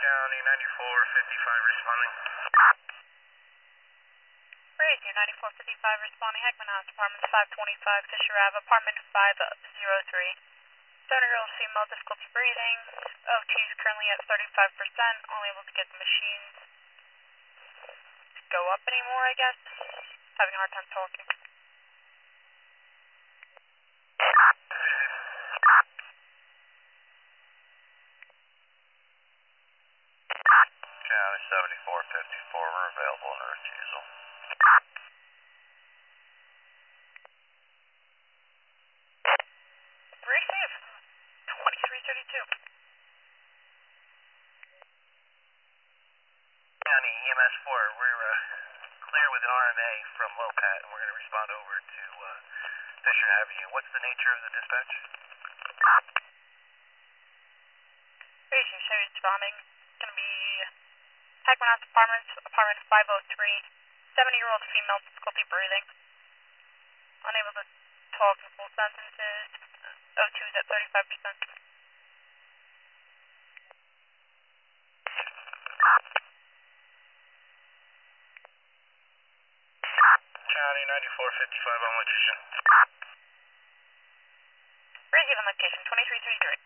County 9455 responding. Radio 9455 responding, Heckman House, apartment 525, Fisher Ave, apartment 503. 7-year-old female, difficulty breathing. O2 is currently at 35%, only able to get the machines to go up anymore, I guess. Having a hard time talking. County 7454, we're available in a refusal. Receive 2332. County EMS 4, we're clear with an RMA from Lopat, and we're going to respond over to Fisher Avenue. What's the nature of the dispatch? Radio, so responding. It's going to be Heckman House Apartments, apartment 503. 70-year-old female, difficulty breathing. Unable to talk in full sentences. O2 is at 35%. County 9455 on location. Receive on location 2333.